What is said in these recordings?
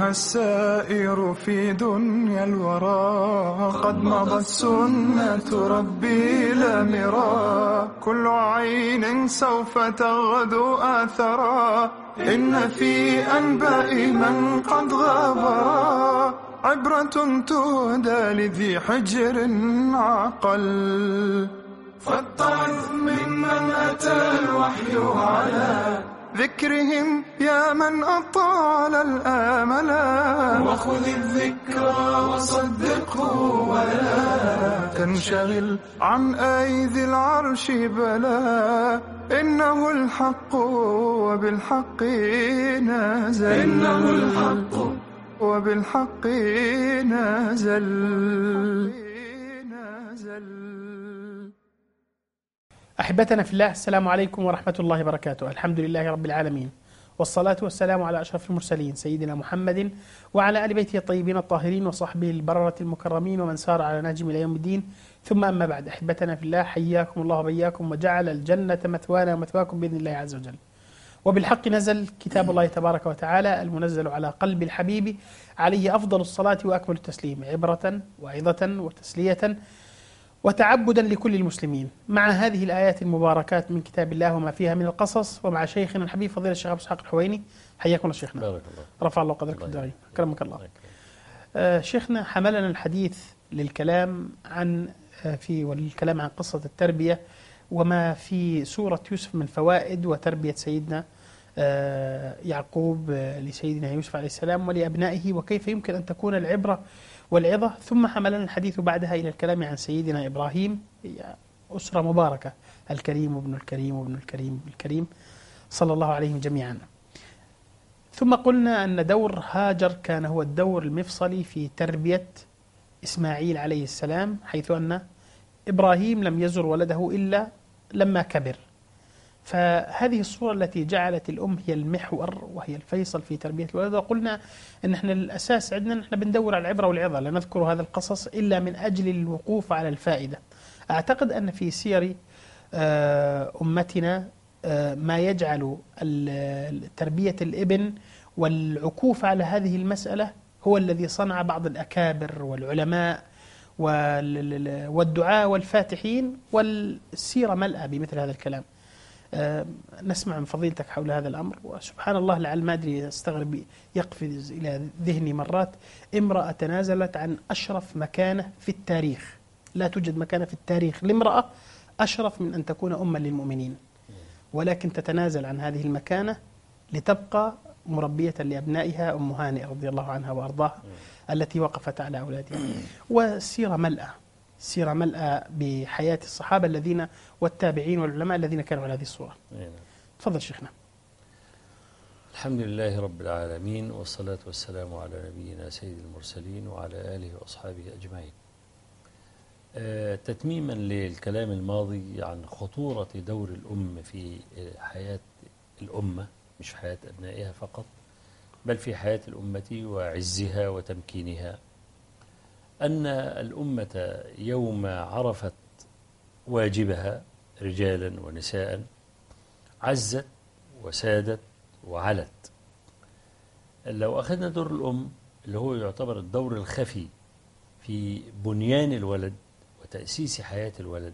أيها السائر في دنيا الورى، قد مضت سنة ربي لا مرى، كل عين سوف تغدو آثرا، إن في أنباء من قد غابرا عبرة تهدى لذي حجر عقل. فاتعظ ممن أتى الوحي على ذكرهم يا من أطال الآملا، وخذ الذكرى وصدقه ولا تنشغل عن أيدي العرش بلا، إنه الحق وبالحق نازل، إنه الحق وبالحق نازل. أحبتنا في الله، السلام عليكم ورحمة الله وبركاته. الحمد لله رب العالمين، والصلاة والسلام على أشرف المرسلين سيدنا محمد وعلى آل بيته الطيبين الطاهرين وصحبه البررة المكرمين ومن سار على نهجهم إلى يوم الدين. ثم أما بعد، أحبتنا في الله، حياكم الله وبياكم وجعل الجنة مثوانا ومثواكم بإذن الله عز وجل. وبالحق نزل كتاب الله تبارك وتعالى المنزل على قلب الحبيب عليه أفضل الصلاة وأكمل التسليم، عبرة وعظة وتسلية وتعبدا لكل المسلمين، مع هذه الآيات المباركات من كتاب الله وما فيها من القصص، ومع شيخنا الحبيب فضيلة الشيخ أبو إسحاق الحويني. حياكم الله شيخنا، بارك الله، رفع الله قدرك الدارين، أكرمك الله. شيخنا، حملنا الحديث للكلام عن والكلام عن قصة التربية وما في سورة يوسف من فوائد وتربية سيدنا يعقوب لسيدنا يوسف عليه السلام ولأبنائه، وكيف يمكن أن تكون العبرة والعظة. ثم حملنا الحديث بعدها إلى الكلام عن سيدنا إبراهيم، أسرة مباركة، الكريم وابن الكريم وابن الكريم وابن الكريم صلى الله عليهم جميعا. ثم قلنا أن دور هاجر كان هو الدور المفصلي في تربية إسماعيل عليه السلام، حيث أن إبراهيم لم يزر ولده إلا لما كبر. فهذه الصورة التي جعلت الأم هي المحور وهي الفيصل في تربية الولد. وقلنا أن احنا الأساس عندنا نحن بندور على العبرة والعظة، لا نذكر هذا القصص إلا من أجل الوقوف على الفائدة. أعتقد أن في سير أمتنا ما يجعل تربية الابن والعكوف على هذه المسألة هو الذي صنع بعض الأكابر والعلماء والدعاء والفاتحين، والسيرة ملأة بمثل هذا الكلام. نسمع من فضيلتك حول هذا الأمر، وسبحان الله لعل ما أدري استغرب يقفز إلى ذهني مرات امرأة تنازلت عن أشرف مكانة في التاريخ. لا توجد مكانة في التاريخ لامرأة أشرف من أن تكون أما للمؤمنين، ولكن تتنازل عن هذه المكانة لتبقى مربية لأبنائها، أم هانئ رضي الله عنها وأرضاها التي وقفت على أولادها. والسيرة ملأة، سيرة ملأة بحياة الصحابة الذين والتابعين والعلماء الذين كانوا على هذه الصورة. تفضل شيخنا. الحمد لله رب العالمين، والصلاة والسلام على نبينا سيد المرسلين وعلى آله وأصحابه أجمعين. تتميما للكلام الماضي عن خطورة دور الأم في حياة الأمة، مش في حياة أبنائها فقط، بل في حياة الأمة وعزها وتمكينها، أن الأمة يوم عرفت واجبها رجالا ونساء عزت وسادت وعلت. لو أخذنا دور الأم اللي هو يعتبر الدور الخفي في بنيان الولد وتأسيس حياة الولد،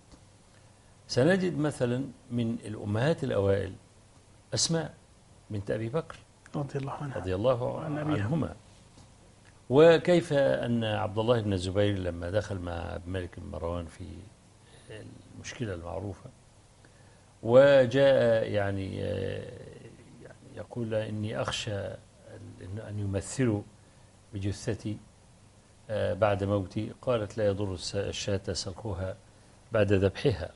سنجد مثلا من الأمهات الأوائل أسماء بنت أبي بكر رضي الله عنها رضي الله عنهما، وكيف أن عبد الله بن الزبير لما دخل مع عبد الملك بن مروان في المشكلة المعروفة وجاء يعني يقول إني أخشى أن يمثلوا بجثتي بعد موتي، قالت لا يضر الشاة سلخها بعد ذبحها،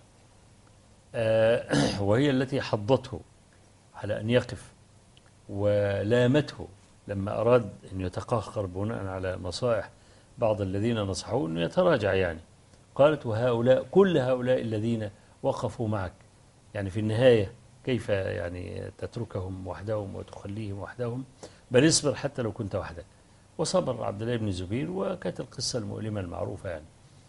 وهي التي حضته على أن يقف، ولامته لما أراد أن يتقهقر بناء على نصائح بعض الذين نصحوه أنه يتراجع، يعني قالت وهؤلاء كل هؤلاء الذين وقفوا معك، يعني في النهاية كيف يعني تتركهم وحدهم وتخليهم وحدهم، بل اصبر حتى لو كنت وحدك. وصبر عبد الله بن الزبير، وكانت القصة المؤلمة المعروفة يعني.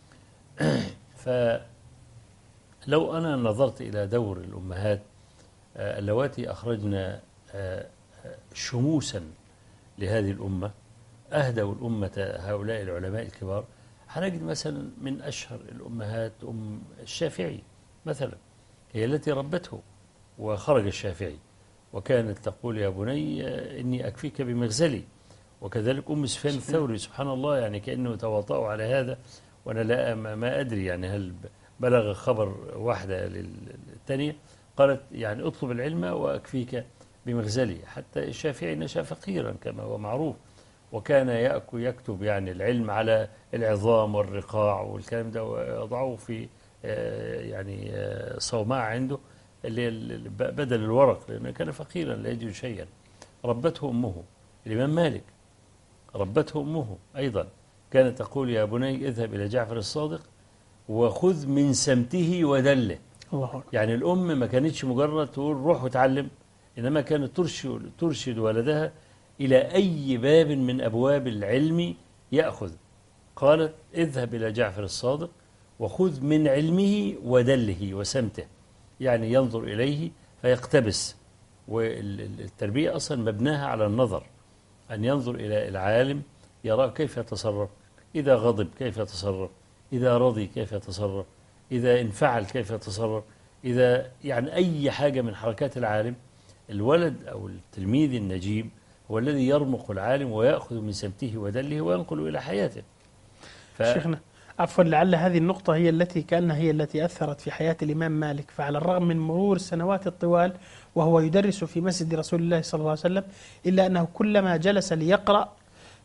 فلو أنا نظرت إلى دور الأمهات اللواتي أخرجنا شموسا لهذه الأمة، أهدوا الأمة هؤلاء العلماء الكبار. هنجد مثلا من أشهر الأمهات الشافعي مثلا، هي التي ربته، وخرج الشافعي وكانت تقول يا بني إني أكفيك بمغزلي. وكذلك سفيان الثوري سبحان الله، يعني كأنه تواطؤوا على هذا، وأنا لا ما أدري يعني هل بلغ خبر واحدة للثانية، قالت يعني اطلب العلم وأكفيك بمغزلي. حتى الشافعي نشأ فقيرا كما هو معروف، وكان يكتب يعني العلم على العظام والرقاع والكلام ده، ويضعه في يعني صومعة عنده بدل الورق، لأنه كان فقيرا لا يجد شيئا. ربته أمه. الإمام مالك ربته أمه أيضا، كانت تقول يا بني اذهب إلى جعفر الصادق وخذ من سمته ودله. الله أكبر. يعني الأم ما كانتش مجرد تقول روح وتعلم، إنما كانت ترشد ولدها إلى أي باب من أبواب العلم يأخذ. قالت اذهب إلى جعفر الصادق وخذ من علمه ودله وسمته، يعني ينظر إليه فيقتبس. والتربية أصلا مبناها على النظر، أن ينظر إلى العالم يرى كيف يتصرف، إذا غضب كيف يتصرف، إذا رضي كيف يتصرف، إذا انفعل كيف يتصرف، إذا يعني أي حاجة من حركات العالم. الولد أو التلميذ النجيب هو الذي يرمق العالم ويأخذ من سمته ودله وينقل إلى حياته. شيخنا عفوا، لعل هذه النقطة هي التي كأنها هي التي أثرت في حياة الإمام مالك، فعلى الرغم من مرور السنوات الطوال وهو يدرس في مسجد رسول الله صلى الله عليه وسلم، إلا أنه كلما جلس ليقرأ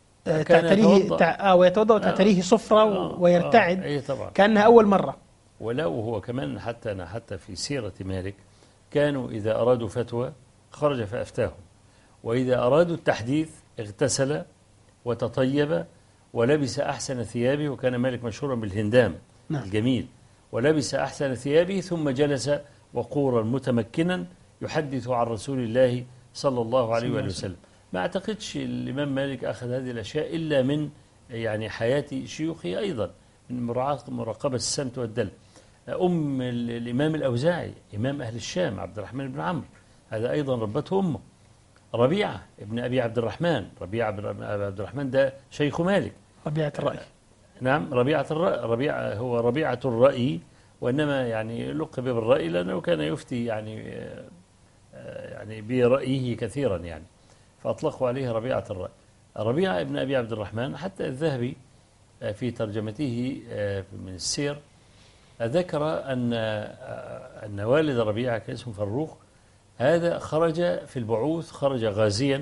ويتوضأ وتعتريه صفرة ويرتعد كأنها أول مرة. ولو هو كمان حتى في سيرة مالك كانوا إذا أرادوا فتوى خرج فأفتاهم، وإذا أرادوا التحديث اغتسل وتطيب ولبس أحسن ثيابه، وكان مالك مشهورا بالهندام الجميل، ولبس أحسن ثيابه ثم جلس وقورا متمكنا يحدث عن رسول الله صلى الله عليه وآله وسلم. ما أعتقدش الإمام مالك أخذ هذه الأشياء إلا من يعني حياة شيوخه أيضا، من مراقبة السمت والدل. الإمام الأوزاعي إمام أهل الشام عبد الرحمن بن عمرو، هذا أيضا ربته أمه. ربيعة ابن أبي عبد الرحمن، ربيعة بن عبد الرحمن ده شيخ مالك. ربيعة الرأي. نعم ربيعة الرأي. ربيعة هو ربيعة الرأي، وإنما يعني لقب بالرأي لأنه كان يفتي يعني برأيه كثيرا يعني، فأطلقوا عليه ربيعة الرأي. ربيعة ابن أبي عبد الرحمن حتى الذهبي في ترجمته من السير ذكر أن والد ربيعة كان اسمه فروخ، هذا خرج في البعوث، خرج غازيا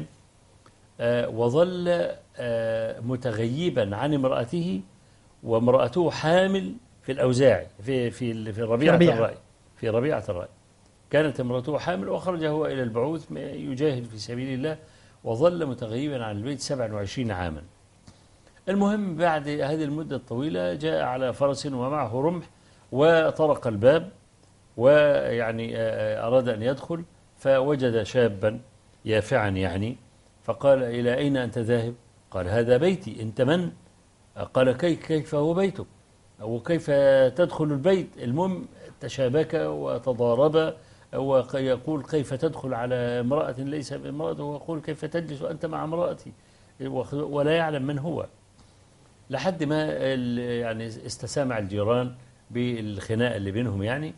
وظل متغيبا عن امرأته، وامرأته حامل في الأوزاعي في ربيعة الرأي كانت امرأته حامل، وخرج هو إلى البعوث يجاهد في سبيل الله، وظل متغيبا عن البيت 27 عاما. المهم بعد هذه المدة الطويلة جاء على فرس ومعه رمح وطرق الباب، ويعني أراد أن يدخل، فوجد شابا يافعا يعني، فقال إلى أين أنت ذاهب؟ قال هذا بيتي. أنت من؟ قال كيف هو بيتك وكيف تدخل البيت؟ المهم تشابك وتضارب، ويقول كيف تدخل على امرأة ليس بامرأته، ويقول كيف تجلس وأنت مع امرأتي، ولا يعلم من هو، لحد ما يعني استسامع الجيران بالخناق اللي بينهم يعني.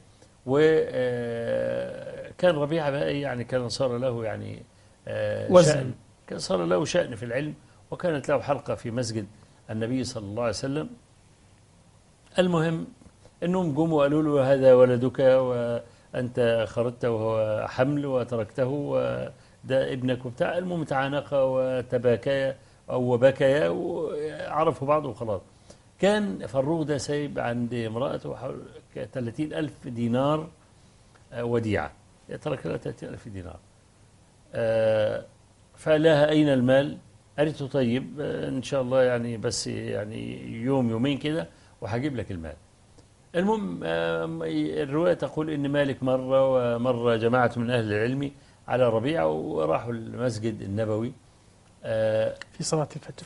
وكان ربيعة بقى يعني كان صار له يعني شأن، كان صار له شأن في العلم، وكانت له حلقة في مسجد النبي صلى الله عليه وسلم. المهم أنهم قوموا وقالوا له هذا ولدك وأنت خرجت وهو حمل وتركته وده ابنك وبتاع. المهم تعانقا وتباكيا أو بكيا وعرفوا بعض وخلاص. كان فروخ ده سايب عند امرأته 30,000 دينار وديعة، ترك لها 30,000 دينار. فلها أين المال؟ قالت له طيب إن شاء الله يعني بس يعني يومين كده وهجيب لك المال. المهم الرواية تقول إن مالك ومر جماعة من أهل العلم على ربيعة وراحوا المسجد النبوي في صلاة الفجر،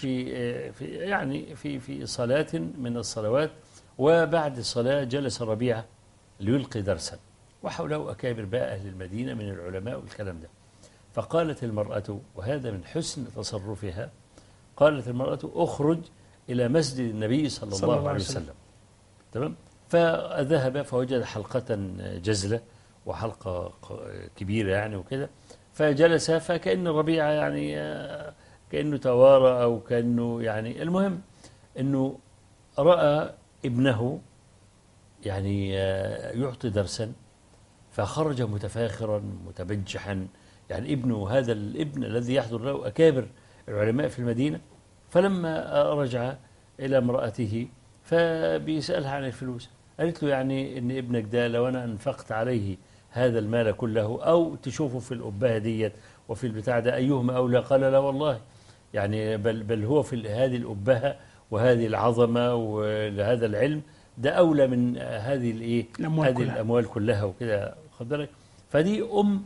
في صلاة من الصلوات، وبعد الصلاة جلس ربيعة ليلقي درسا، وحوله أكابر بقى أهل المدينة من العلماء والكلام ده. فقالت المرأة، وهذا من حسن تصرفها، قالت المرأة اخرج إلى مسجد النبي صلى الله عليه وسلم. تمام. فذهب فوجد حلقة جزلة وحلقة كبيرة يعني وكده، فجلس فكأن الربيع يعني كأنه توارى أو كأنه يعني، المهم أنه رأى ابنه يعني يعطي درسا، فخرج متفاخرا متبجحا، يعني ابنه هذا الابن الذي يحضر له أكابر العلماء في المدينة. فلما رجع إلى امرأته فبيسألها عن الفلوس، قالت له يعني إن ابنك ده لو أنا أنفقت عليه هذا المال كله أو تشوفه في الأبهة ديت وفي البتاع ده أيهما أولى؟ قال لا والله، يعني بل هو في هذه الأبهة وهذه العظمة وهذا العلم ده أولى من هذه الإيه، هذه الأموال كلها وكده، خد بالك. فدي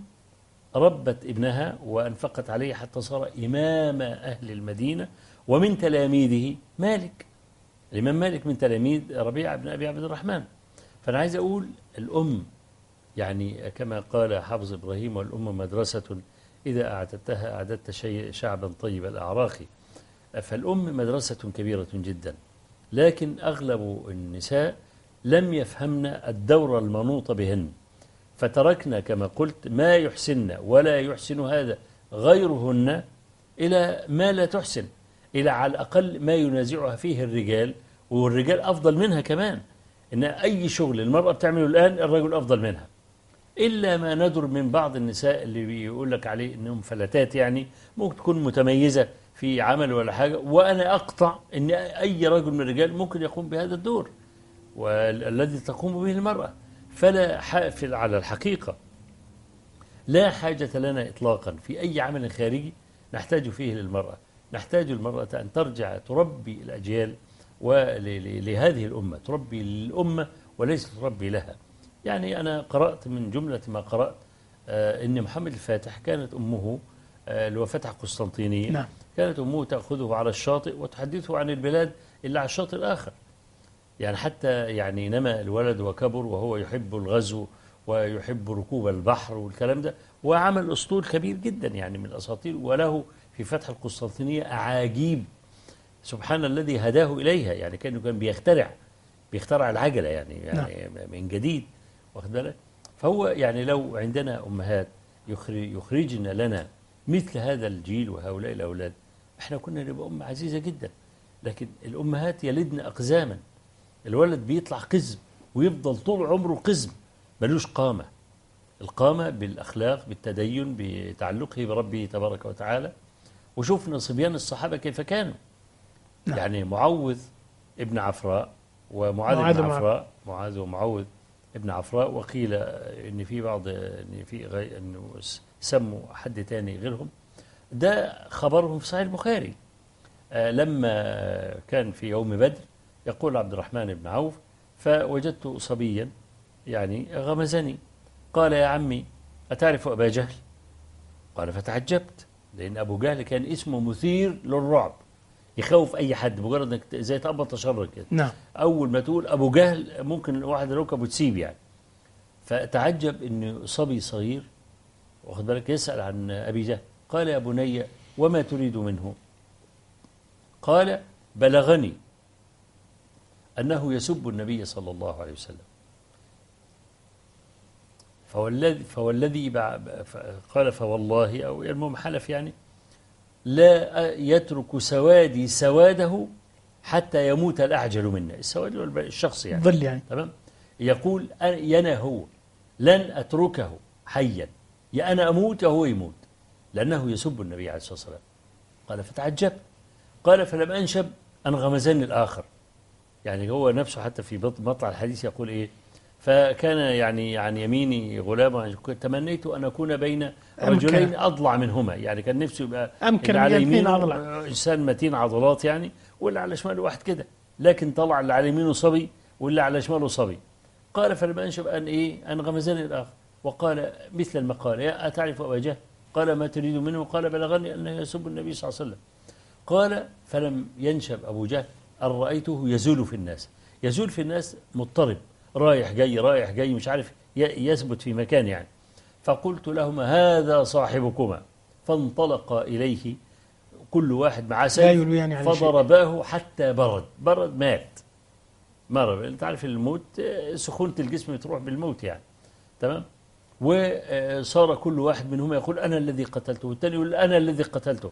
ربت ابنها وأنفقت عليه حتى صار إمام أهل المدينة، ومن تلاميذه مالك، الإمام مالك من تلاميذ ربيعة بن أبي عبد الرحمن. فأنا عايز أقول الأم يعني كما قال حافظ إبراهيم، والأم مدرسة إذا أعددتها أعددت شعبا طيب الأعراق. فالأم مدرسة كبيرة جدا، لكن أغلب النساء لم يفهمن الدور المنوط بهن، فتركنا كما قلت ما يحسن ولا يحسن هذا غيرهن إلى ما لا تحسن، إلى على الأقل ما ينازعها فيه الرجال، والرجال أفضل منها كمان. إن أي شغل المرأة بتعمله الآن الرجل أفضل منها، إلا ما ندر من بعض النساء اللي بيقول لك عليه إنهم فلتات، يعني ممكن تكون متميزة في عمل ولا حاجة، وأنا أقطع إن أي رجل من الرجال ممكن يقوم بهذا الدور والذي تقوم به المرأة. فلا حافل على الحقيقة، لا حاجة لنا إطلاقا في أي عمل خارجي نحتاج فيه للمرأة. نحتاج المرأة أن ترجع تربي الأجيال ولهذه الأمة، تربي الأمة وليس تربي لها. يعني أنا قرأت من جملة ما قرأت إن محمد الفاتح كانت أمه اللي هو فتح قسطنطينية، نعم. كانت أمه تأخذه على الشاطئ وتحدثه عن البلاد اللي على الشاطئ الآخر، يعني حتى يعني نما الولد وكبر وهو يحب الغزو ويحب ركوب البحر والكلام ده، وعمل أسطول كبير جدا يعني من الأساطير، وله في فتح القسطنطينية أعاجيب سبحان الذي هداه إليها. يعني كان بيخترع العجلة يعني من جديد، واخد بالك. فهو يعني لو عندنا أمهات يخرجن لنا مثل هذا الجيل وهؤلاء الأولاد، احنا كنا نبقى أمة عزيزة جدا. لكن الأمهات يلدن أقزاما، الولد بيطلع قزم ويفضل طول عمره قزم ملوش قامة. القامة بالأخلاق، بالتدين، بتعلقه بربه تبارك وتعالى. وشوفنا صبيان الصحابة كيف كانوا. نعم. يعني معوذ ابن عفراء ومعاذ ابن عفراء، معاذ ومعوذ ابن عفراء، وقيل ان في بعض ان في انه سموا حد تاني غيرهم، ده خبرهم في صحيح البخاري. لما كان في يوم بدر يقول عبد الرحمن بن عوف فوجدت صبيا يعني غمزني، قال يا عمي أتعرف أبا جهل؟ قال فتعجبت، لأن أبو جهل كان اسمه مثير للرعب، يخوف أي حد، مجرد أنك زي تقبض تشرد كده. نعم. أول ما تقول أبو جهل ممكن واحد ركبه تسيب يعني. فتعجب أن صبي صغير واخد بالك يسأل عن أبي جهل. قال يا بني وما تريد منه؟ قال بلغني أنه يسب النبي صلى الله عليه وسلم. فوالذي قال فوالله أو المهم حلف يعني لا يترك سوادي سواده حتى يموت الأعجل منا. السواد هو الشخص يعني ظل يعني. تمام. يقول ينا هو لن أتركه حيا، يا أنا أموت يا هو يموت، لأنه يسب النبي عليه الصلاة والسلام. قال فتعجبت. قال فلم أنشب أن غمزني الآخر، يعني هو نفسه حتى في مطلع الحديث يقول إيه، فكان يعني عن يميني غلام تمنيت أن أكون بين رجلين أضلع منهما، يعني كان نفسه يبقى أمكن على يمينه أضلع إنسان متين عضلات يعني، واللي على شماله واحد كده، لكن طلع اللي على يمينه صبي واللي على شماله صبي. قال فلما أنشب أن غمزني الآخر. وقال مثل المقال يا أتعرف أبا جهل؟ قال ما تريد منه؟ قال بلغني أنه يسب النبي صلى الله عليه وسلم. قال فلم ينشب أبو جهل أن رأيته يزول في الناس، يزول في الناس مضطرب رايح جاي مش عارف يثبت في مكان يعني. فقلت لهما هذا صاحبكما، فانطلق إليه كل واحد معاه لا سيف يلويان على شيء. فضرباه حتى برد مات. مرض، انت عارف الموت سخونة الجسم تروح بالموت يعني. تمام. وصار كل واحد منهم يقول أنا الذي قتلته، والثاني يقول أنا الذي قتلته.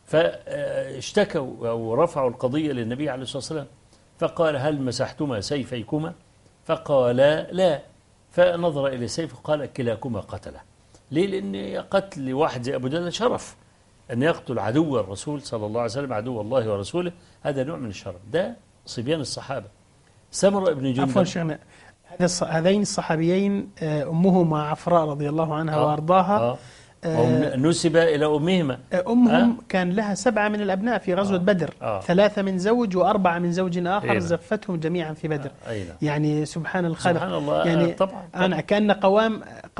فاشتكوا أو رفعوا القضية للنبي عليه الصلاة والسلام، فقال هل مسحتما سيفيكما؟ فقال لا. فنظر إلى السيف وقال كلاكما قتله. ليه؟ لأن قتل واحد زي أبو جهل شرف، أن يقتل عدو الرسول صلى الله عليه وسلم، عدو الله ورسوله، هذا نوع من الشرف. ده صبيان الصحابة. سمرة بن جندب. عفوا شيخنا، هذين الصحابيين أمهما عفراء رضي الله عنها وأرضاها، نسب إلى أمهما. أمهم كان لها 7 من الأبناء في غزوة بدر، 3 من زوج و4 من زوج آخر، زفتهم جميعا في بدر. يعني سبحان الخالق. سبحان الله. يعني طبعا. أنا كأن قوام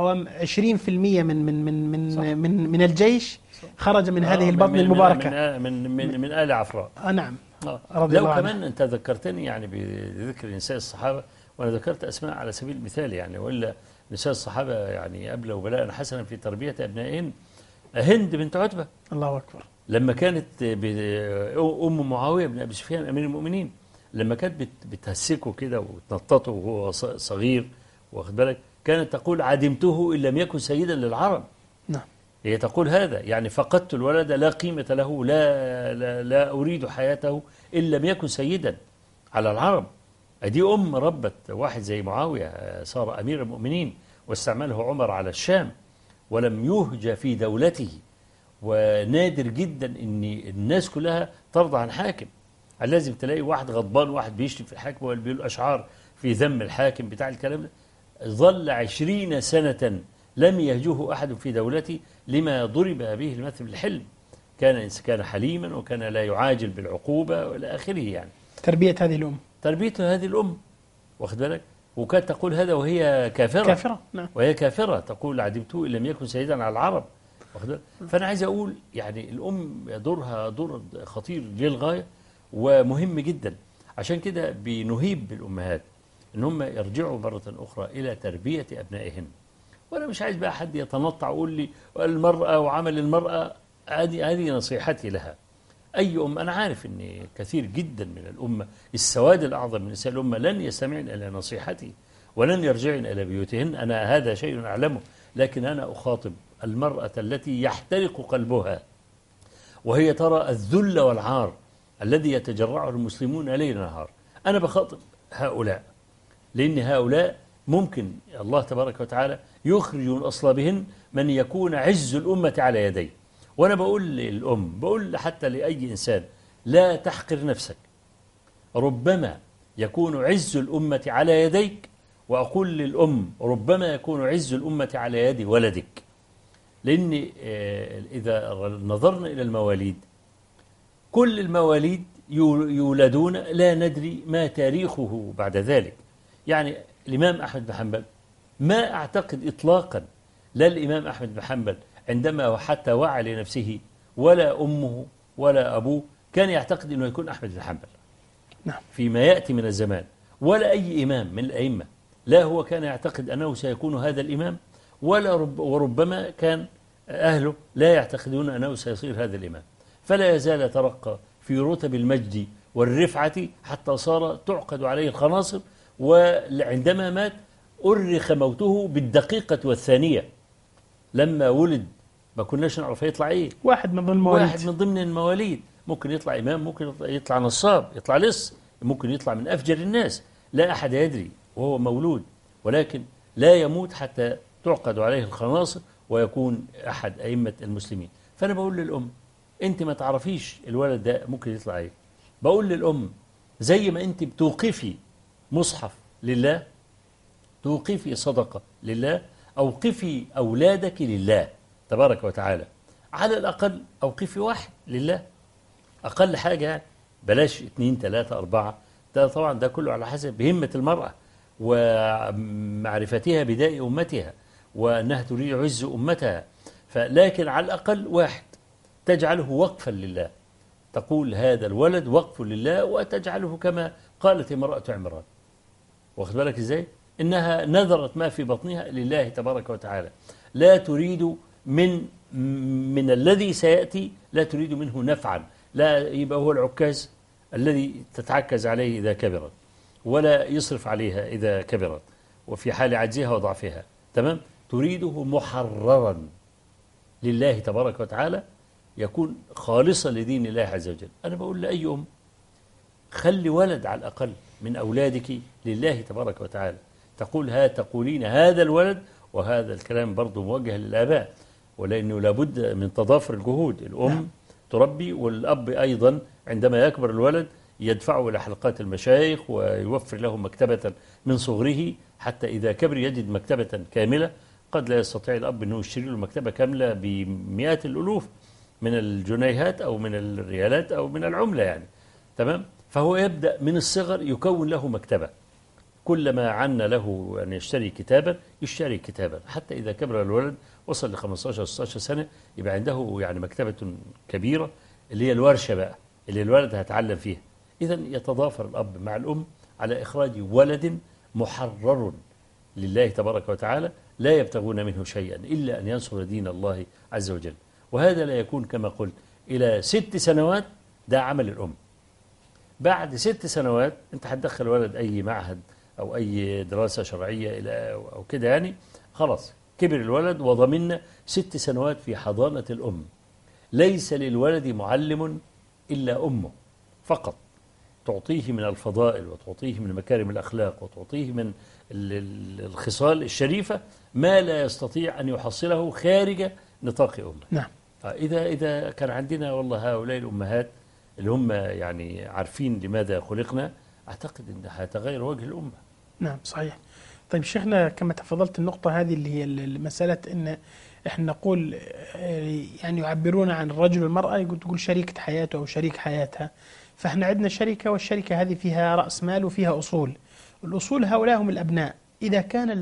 20% من الجيش خرج من هذه البطن المباركة من آل عفراء. نعم. رضي الله عنه. كمان أنت ذكرتني يعني بذكر نساء الصحابة، وأنا ذكرت أسماء على سبيل المثال يعني، وإلا نساء الصحابة يعني أبلوا بلاء حسنا في تربية أبنائهن. هند بنت عتبة، الله أكبر، لما كانت أم معاوية بن أبي سفيان أمير المؤمنين، لما كانت بتهسكه كده وتنططه وهو صغير، واخد بالك، كانت تقول عدمته إن لم يكن سيدا للعرب. نعم. هي تقول هذا يعني فقدت الولد لا قيمة له، لا أريد حياته إن لم يكن سيدا على العرب. دي ربت واحد زي معاوية صار أمير المؤمنين، واستعمله عمر على الشام ولم يهجى في دولته. ونادر جدا أن الناس كلها ترضى عن حاكم. لازم تلاقي واحد غضبان، واحد بيشتم في الحاكم ولا بيقول أشعار في ذم الحاكم بتاع الكلام ده. ظل 20 سنة لم يهجوه أحد في دولته لما ضرب به المثل بالحلم. كان حليما، وكان لا يعاجل بالعقوبة وإلى آخره يعني. تربية هذه الأم واخد بالك. وكانت تقول هذا وهي كافرة. نعم. وهي كافرة تقول عدمته إن لم يكن سيدا على العرب. واخد بالك. فأنا عايز أقول يعني الأم دورها دور خطير للغاية ومهم جدا. عشان كده بنهيب بالأمهات إن هم يرجعوا مرة أخرى إلى تربية أبنائهن. وأنا مش عايز بقى حد يتنطع ويقول لي المرأة وعمل المرأة. هذه نصيحتي لها. أي أنا عارف أن كثير جدا من الأمة، السواد الأعظم من نساء الأمة، لن يستمعن إلى نصيحتي ولن يرجعن إلى بيوتهن. أنا هذا شيء أعلمه، لكن أنا أخاطب المرأة التي يحترق قلبها وهي ترى الذل والعار الذي يتجرعه المسلمون ليل نهار. أنا بخاطب هؤلاء، لأن هؤلاء ممكن الله تبارك وتعالى يخرج من أصلابهن من يكون عز الأمة على يديه. وأنا بقول للأم، بقول حتى لأي إنسان، لا تحقر نفسك، ربما يكون عز الأمة على يديك. وأقول للأم ربما يكون عز الأمة على يد ولدك. لأن إذا نظرنا إلى المواليد، كل المواليد يولدون لا ندري ما تاريخه بعد ذلك. يعني الإمام أحمد بن حنبل، ما أعتقد إطلاقا لا الإمام أحمد بن حنبل عندما حتى وعى لنفسه ولا أمه ولا أبوه كان يعتقد أنه يكون أحمد بن حنبل. نعم. فيما يأتي من الزمان، ولا أي إمام من الأئمة، لا هو كان يعتقد أنه سيكون هذا الإمام، وربما كان أهله لا يعتقدون أنه سيصير هذا الإمام. فلا يزال يترقى في رتب المجد والرفعة حتى صار تعقد عليه الخناصر. وعندما مات أرخ موته بالدقيقة والثانية. لما ولد ما كناش نعرف يطلع إيه. واحد من ضمن المواليد. ممكن يطلع إمام، ممكن يطلع نصاب، يطلع لص، ممكن يطلع من أفجر الناس، لا أحد يدري وهو مولود. ولكن لا يموت حتى تعقد عليه الخناصر ويكون أحد أئمة المسلمين. فأنا بقول للأم، أنت ما تعرفيش الولد ده ممكن يطلع إيه. بقول للأم زي ما أنت بتوقفي مصحف لله، توقفي صدقة لله، أوقفي أولادك لله تبارك وتعالى. على الأقل أوقفي واحد لله، أقل حاجة، بلاش 2 3 4. ده طبعا ده كله على حسب همة المرأة ومعرفتها بداء أمتها وأنها تريد عز أمتها. لكن على الأقل واحد تجعله وقفا لله، تقول هذا الولد وقف لله، وتجعله كما قالت امرأة عمران، واخد بالك إزاي؟ إنها نذرت ما في بطنها لله تبارك وتعالى، لا تريد من الذي سيأتي لا تريد منه نفعا، لا يبقى هو العكاز الذي تتعكز عليه إذا كبرت، ولا يصرف عليها إذا كبرت وفي حال عجزها وضعفها، تمام؟ تريده محررا لله تبارك وتعالى، يكون خالصا لدين الله عز وجل. أنا بقول لأي أم خلي ولد على الأقل من أولادك لله تبارك وتعالى، تقولين هذا الولد، وهذا الكلام برضو موجه للآباء، ولأنه لابد من تضافر الجهود. الأم تربي، والأب أيضا عندما يكبر الولد يدفعه إلى حلقات المشايخ ويوفر له مكتبة من صغره، حتى إذا كبر يجد مكتبة كاملة. قد لا يستطيع الأب أنه يشتري له مكتبة كاملة بمئات الألوف من الجنيهات أو من الريالات أو من العملة يعني، تمام؟ فهو يبدأ من الصغر يكون له مكتبة، كلما عنا له أن يشتري كتابا يشتري كتابا، حتى إذا كبر الولد وصل ل 15-16 سنة يبقى عنده يعني مكتبة كبيرة اللي هي الورشة بقى اللي الولد هيتعلم فيها. إذا يتضافر الأب مع الأم على إخراج ولد محرر لله تبارك وتعالى، لا يبتغون منه شيئا إلا أن ينصر دين الله عز وجل. وهذا لا يكون كما قلت إلى 6 سنوات، ده عمل الأم. بعد 6 سنوات أنت هتدخل ولد أي معهد أو أي دراسة شرعية إلى أو كده يعني، خلاص كبر الولد وضمنا 6 سنوات في حضانة الأم. ليس للولد معلم إلا أمه فقط، تعطيه من الفضائل وتعطيه من مكارم الأخلاق وتعطيه من الخصال الشريفة ما لا يستطيع أن يحصله خارج نطاق أمه. نعم. إذا كان عندنا والله هؤلاء الأمهات اللي هم يعني عارفين لماذا خلقنا، أعتقد أن هيتغير وجه الأمة. نعم صحيح. طيب شيخنا، كما تفضلت النقطة هذه اللي هي مسألة أن إحنا نقول يعني يعبرون عن الرجل والمرأة، تقول شريكة حياته أو شريك حياتها، فإحنا عندنا شركة، والشركة هذه فيها رأس مال وفيها أصول. الأصول هؤلاء هم الأبناء. إذا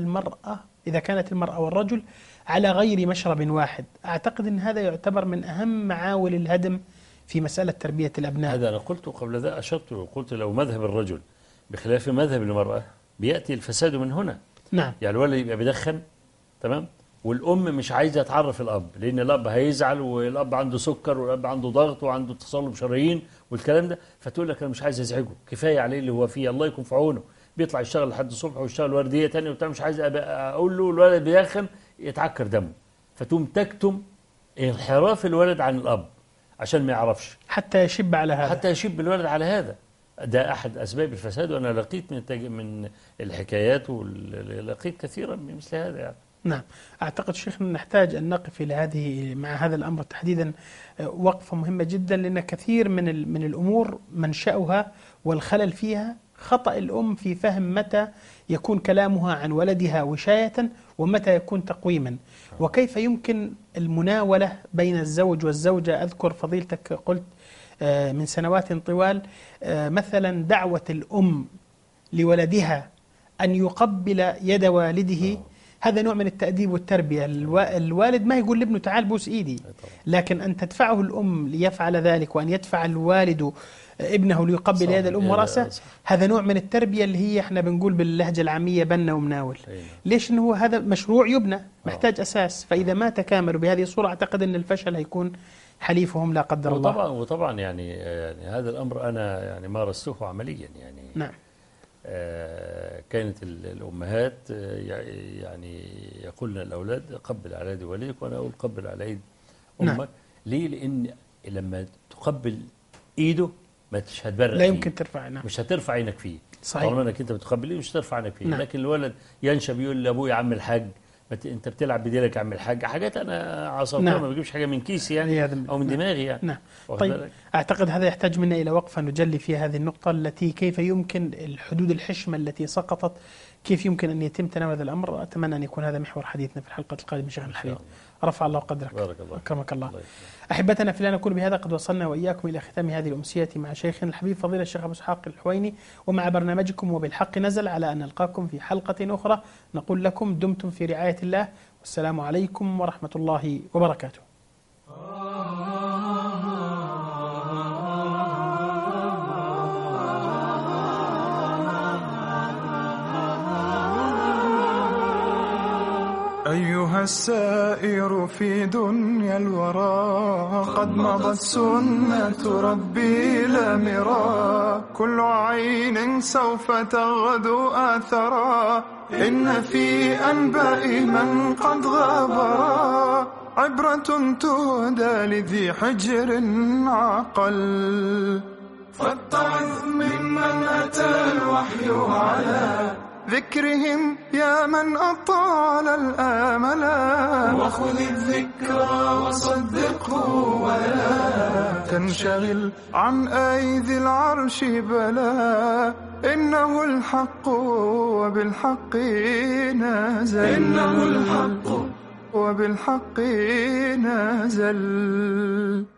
كانت المرأة والرجل على غير مشرب واحد، أعتقد أن هذا يعتبر من أهم معاول الهدم في مسألة تربية الأبناء. هذا أنا قلت قبل ذا، أشرت وقلت لو مذهب الرجل بخلاف مذهب المرأة بيأتي الفساد من هنا. نعم. يعني الولد يبقى بيدخن، تمام، والأم مش عايزة تعرف الأب، لأن الأب هيزعل، والأب عنده سكر، والأب عنده ضغط، وعنده تصلب شرايين والكلام ده، فتقول لك أنا مش عايز أزعجه، كفاية عليه اللي هو فيه، الله يكون في عونه، بيطلع يشتغل لحد الصبح ويشتغل وردية تانية وبتاع، مش عايز أقول له الولد بيدخن يتعكر دمه، فتقوم تكتم انحراف الولد عن الأب عشان ما يعرفش، حتى يشب على هذا، حتى يشب الولد على هذا. ده أحد أسباب الفساد، وأنا لقيت من الحكايات ولقيت كثيرا من مثل هذا يعني. نعم. أعتقد شيخنا نحتاج أن نقف إلى هذه مع هذا الأمر تحديدا وقفة مهمة جدا، لأن كثير من الأمور منشأها والخلل فيها خطأ الأم في فهم متى يكون كلامها عن ولدها وشاية ومتى يكون تقويما، وكيف يمكن المناولة بين الزوج والزوجة. أذكر فضيلتك قلت من سنوات طوال مثلا دعوة الأم لولدها أن يقبل يد والده، هذا نوع من التأديب والتربية. الوالد ما يقول لابنه تعال بوس إيدي، لكن أن تدفعه الأم ليفعل ذلك، وأن يدفع الوالد ابنه ليقبل يد الأم ورأسه، هذا نوع من التربية اللي هي احنا بنقول باللهجة العامية بنا ومناول. ليش؟ إنه هذا مشروع يبنى، محتاج أساس، فإذا ما تكاملوا بهذه الصورة أعتقد أن الفشل هيكون حليفهم لا قدر الله. وطبعا يعني هذا الأمر أنا يعني مارسته عمليا يعني. نعم. كانت الأمهات يعني يقولن الأولاد قبل على يد والدك، وأنا أقول قبل على يد أمك. نعم. ليه؟ لأن لما تقبل إيده مش هتبرق لا يمكن ترفع. نعم. مش هترفع عينك فيه. صحيح. طالما انك انت بتقبل ايده مش هترفع عينك فيه. نعم. لكن الولد ينشب يقول لابوه يا عم الحاج، انت بتلعب بديلك يا عم الحاج، حاجات انا عصرتها. نعم. ما بجيبش حاجه من كيسي يعني او من دماغي يعني. نعم. طيب اعتقد هذا يحتاج منا الى وقفه نجلي فيها هذه النقطه، التي كيف يمكن الحدود الحشمه التي سقطت، كيف يمكن ان يتم تناول هذا الامر. اتمنى ان يكون هذا محور حديثنا في الحلقه القادمه. شيخنا الحبيب، رفع الله قدرك، بارك الله، اكرمك الله. احبتنا في الله، نكون بهذا قد وصلنا واياكم الى ختام هذه الامسيه مع شيخنا الحبيب فضيله الشيخ ابو اسحاق الحويني، ومع برنامجكم وبالحق نزل، على ان نلقاكم في حلقه اخرى. نقول لكم دمتم في رعايه الله، والسلام عليكم ورحمه الله وبركاته. أيها أيها السائر في دنيا الورى قد مضت سنة ربي لا مرى كل عين سوف تغدو آثرا إن في أنباء من قد غابرا عبرة تهدى لذي حجر عقل فاتعظ ممن أتى الوحي على ذكرهم يا من أطال الآملا وخذ الذكرى وصدقه ولا تنشغل عن أيدي العرش بلا إنه الحق وبالحق نازل إنه الحق وبالحق نازل.